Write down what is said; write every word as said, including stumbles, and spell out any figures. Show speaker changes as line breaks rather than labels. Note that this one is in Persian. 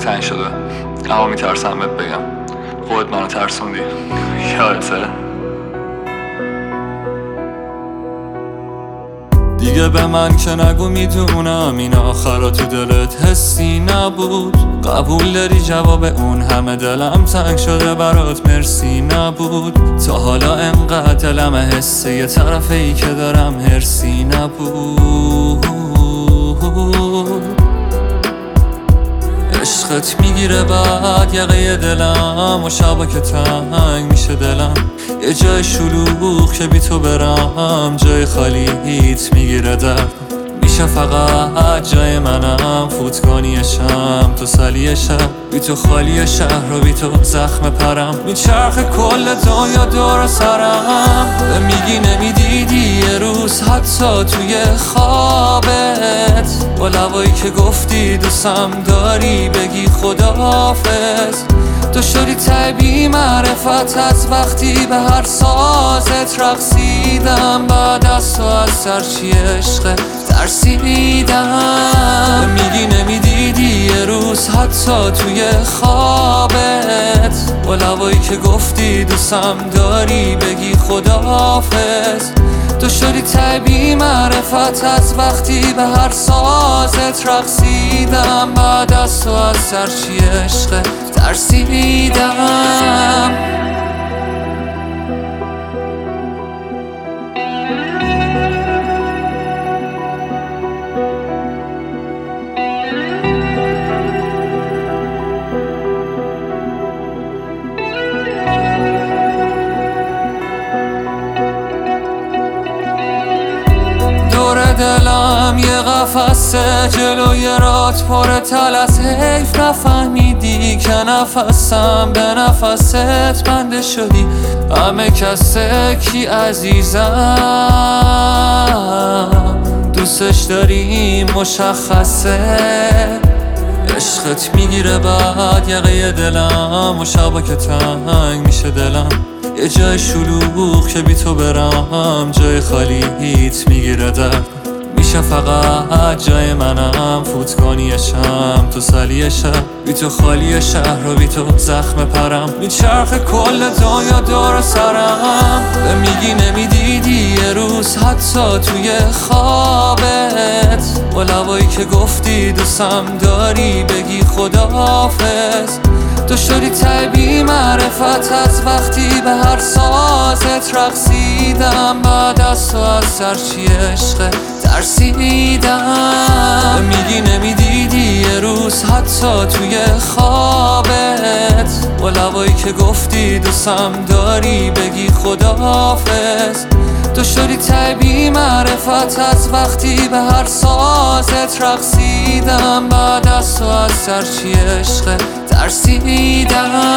تنگ شده، اما میترسم بهت بگم خودت منو ترسوندی. یادته؟ دیگه به من که نگو، میدونم این آخرا تو دلت حسی نبود. قبول داری جواب اون همه دلم تنگ شده برات مرسی نبود. تا حالا انقدر دلم حسه یه طرفه ای که دارم هرسی نبود. عشقت میگیره بعد یقه دلم و شبا که تنگ میشه دلم. یه جای شلوغ که بی تو برم جای خالیت میگیره درد. میشه فقط جای منم فوتگانی شم تسلی شب. بی تو خالی شهر و بی تو زخم پرم. میچرخه کل دنیا دور سرم. به میگی نمیدیدی یه روز حتی توی خوابت، با لبایی که گفتی دوستم داری بگی خداحافظ. تو شدی طبیعی معرفت از وقتی به هر سازت رقصیدم. بعد از تو از سرچی عشق ترسیدم. میگی نمیدیدی یه روز حتی توی خوابت، با لبایی که گفتی دوستم داری بگی خداحافظ. تو شدی طبیعی معرفت از وقتی به هر سازت رقصیدم. بعد از تو از سرچی عشق ترسیدم. دلم یه قفسه جلوی رات پر تلس. حیف نفهمیدی که نفسم به نفست بنده شدی. همه کسه کی عزیزم دوستش داریم مشخصه. عشقت میگیره بعد یقه دلم و شبا که تنگ میشه دلم. یه جای شلوغ که بی تو برم جای خالیت میگیره درد. میشه فقط جای منم فوتگانی شم تسلی شب. بی تو خالی شهر و بی تو زخم پرم. میچرخه کل دنیا دور سرم. به میگی نمیدیدی یه روز حتی توی خوابت، با لبایی که گفتی دوستم داری بگی خداحافظ. تو شدی طبیعی معرفت از وقتی به هر سازت رقصیدم. بعد از تو از سرچی عشق ترسیدم. میگی نمیدیدی یه روز حتی توی خوابت، با لبایی که گفتی دوستم داری بگی خداحافظ. تو شدی طبیعی معرفت از وقتی به هر سازت رقصیدم. بعد از تو از سرچی عشق ترسیدم.